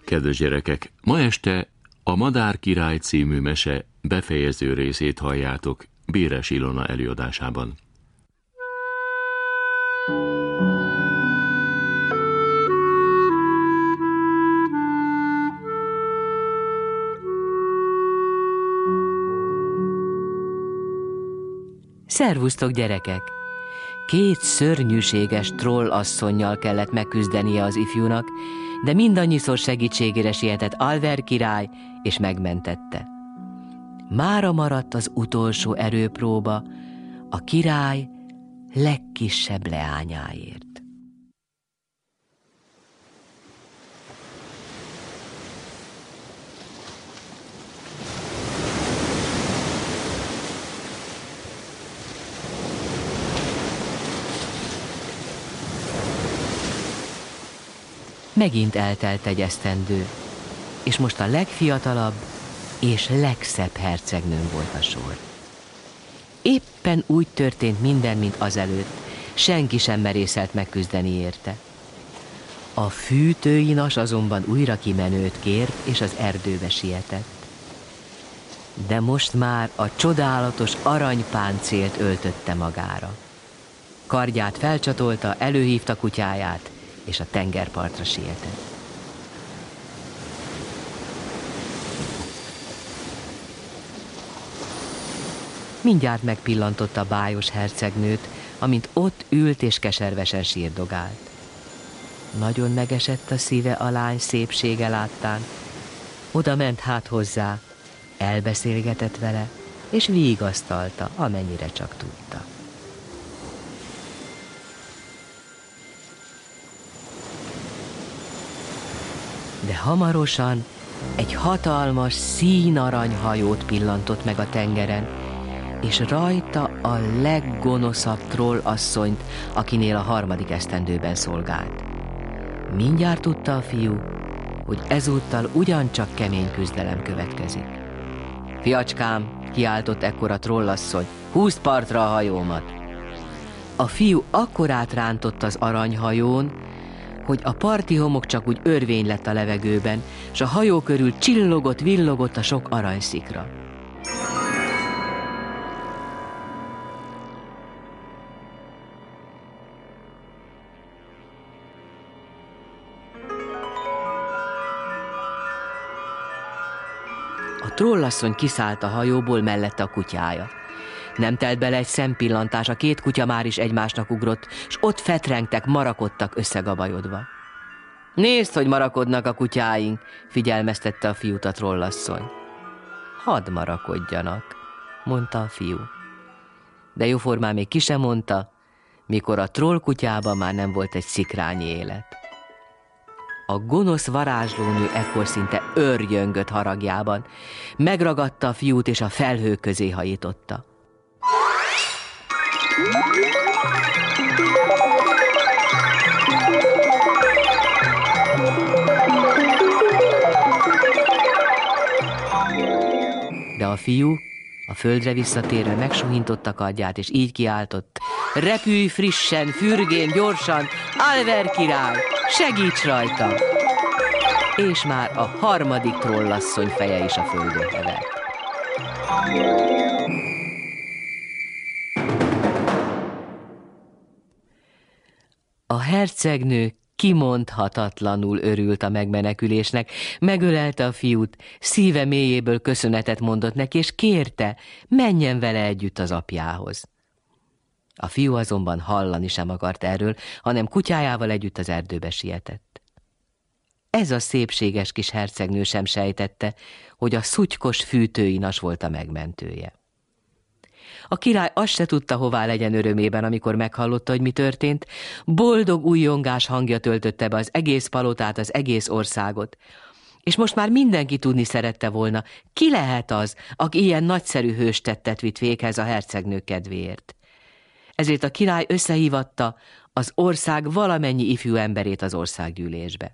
Kedves gyerekek, ma este a Madár király című mese befejező részét halljátok Béres Ilona előadásában. Szervusztok, gyerekek! 2 szörnyűséges trollasszonnyal kellett megküzdenie az ifjúnak, de mindannyiszor segítségére sietett Alver király, és megmentette. Mára maradt az utolsó erőpróba a király legkisebb leányáért. Megint eltelt egy esztendő, és most a legfiatalabb és legszebb hercegnőn volt a sor. Éppen úgy történt minden, mint azelőtt, senki sem merészelt megküzdeni érte. A fűtőinas azonban újra kimenőt kért, és az erdőbe sietett. De most már a csodálatos aranypáncélt öltötte magára. Kardját felcsatolta, előhívta kutyáját, és a tengerpartra sietett. Mindjárt megpillantotta a bájos hercegnőt, amint ott ült és keservesen sírdogált. Nagyon megesett a szíve a lány szépsége láttán. Oda ment hát hozzá, elbeszélgetett vele, és vigasztalta, amennyire csak tudta. De hamarosan egy hatalmas színaranyhajót pillantott meg a tengeren, és rajta a leggonoszabb trollasszonyt, akinél a 3. esztendőben szolgált. Mindjárt tudta a fiú, hogy ezúttal ugyancsak kemény küzdelem következik. Fiacskám, kiáltott ekkor a trollasszony, húzd partra a hajómat! A fiú akkorát rántott az aranyhajón, hogy a parti homok csak úgy örvény lett a levegőben, s a hajó körül csillogott, villogott a sok aranyszikra. A trollasszony kiszállt a hajóból, mellette a kutyája. Nem telt bele egy szempillantás, a 2 kutya már is egymásnak ugrott, s ott fetrengtek, marakodtak összegabajodva. Nézd, hogy marakodnak a kutyáink, figyelmeztette a fiút a trollasszony. Hadd marakodjanak, mondta a fiú. De jóformán még ki sem mondta, mikor a troll kutyában már nem volt egy szikrányi élet. A gonosz varázslónő ekkor szinte őrjöngött haragjában, megragadta a fiút és a felhők közé hajította. De a fiú a földre visszatérve megsuhintotta kardját, és így kiáltott: repülj frissen, fürgén, gyorsan, Alver király, segíts rajta! És már a 3. trollasszony feje is a földön hevert. A hercegnő kimondhatatlanul örült a megmenekülésnek, megölelte a fiút, szíve mélyéből köszönetet mondott neki, és kérte, menjen vele együtt az apjához. A fiú azonban hallani sem akart erről, hanem kutyájával együtt az erdőbe sietett. Ez a szépséges kis hercegnő sem sejtette, hogy a szutykos fűtőinas volt a megmentője. A király azt se tudta, hová legyen örömében, amikor meghallotta, hogy mi történt. Boldog újjongás hangja töltötte be az egész palotát, az egész országot. És most már mindenki tudni szerette volna, ki lehet az, aki ilyen nagyszerű hőstettet vitt véghez a hercegnő kedvéért. Ezért a király összehívatta az ország valamennyi ifjú emberét az országgyűlésbe.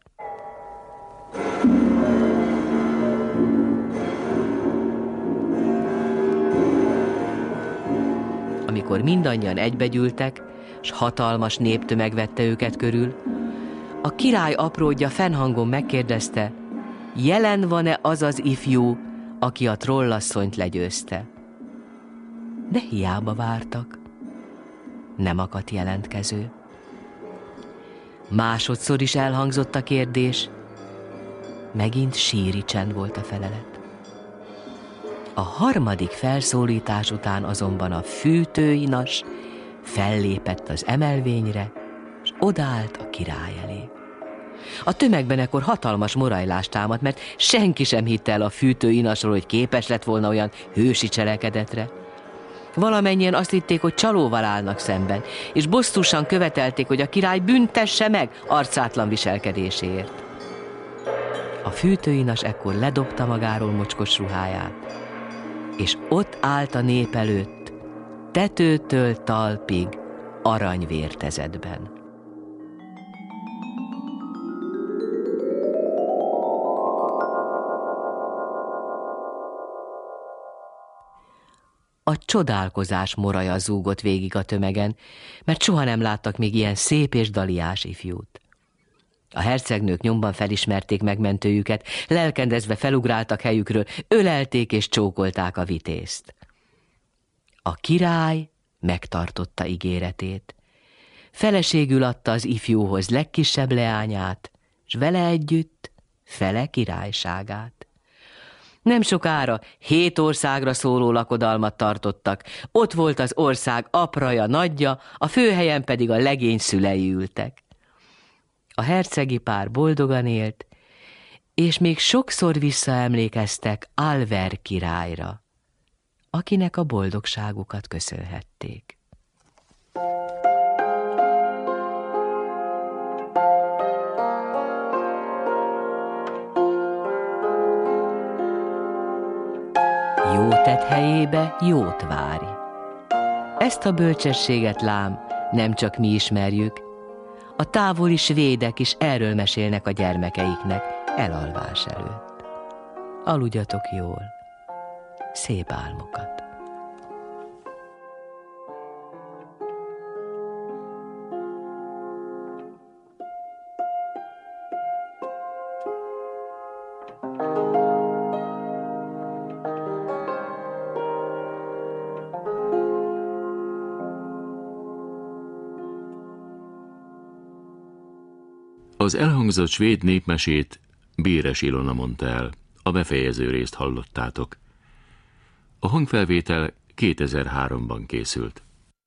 Amikor mindannyian egybegyűltek, s hatalmas néptömeg vette őket körül, a király apródja fennhangon megkérdezte, jelen van-e az az ifjú, aki a trollasszonyt legyőzte. De hiába vártak. Nem akadt jelentkező. Másodszor is elhangzott a kérdés, megint síri csend volt a felelet. A harmadik felszólítás után azonban a fűtőinas fellépett az emelvényre, és odaállt a király elé. A tömegben ekkor hatalmas morajlás támadt, mert senki sem hitte el a fűtőinasról, hogy képes lett volna olyan hősi cselekedetre. Valamennyien azt hitték, hogy csalóval állnak szemben, és bosszúsan követelték, hogy a király büntesse meg arcátlan viselkedéséért. A fűtőinas ekkor ledobta magáról mocskos ruháját, és ott állt a nép előtt, tetőtől talpig, aranyvértezetben. A csodálkozás moraja zúgott végig a tömegen, mert soha nem láttak még ilyen szép és daliás ifjút. A hercegnők nyomban felismerték megmentőjüket, lelkendezve felugráltak helyükről, ölelték és csókolták a vitészt. A király megtartotta ígéretét. Feleségül adta az ifjúhoz legkisebb leányát, s vele együtt fele királyságát. Nem sokára 7 országra szóló lakodalmat tartottak, ott volt az ország apraja, nagyja, a főhelyen pedig a legény szülei ültek. A hercegi pár boldogan élt, és még sokszor visszaemlékeztek Alver királyra, akinek a boldogságukat köszönhették. Jó tett helyébe jót várj. Ezt a bölcsességet lám nem csak mi ismerjük, a távoli svédek is erről mesélnek a gyermekeiknek elalvás előtt. Aludjatok jól, szép álmokat! Az elhangzott svéd népmesét Béres Ilona mondta el, a befejező részt hallottátok. A hangfelvétel 2003-ban készült.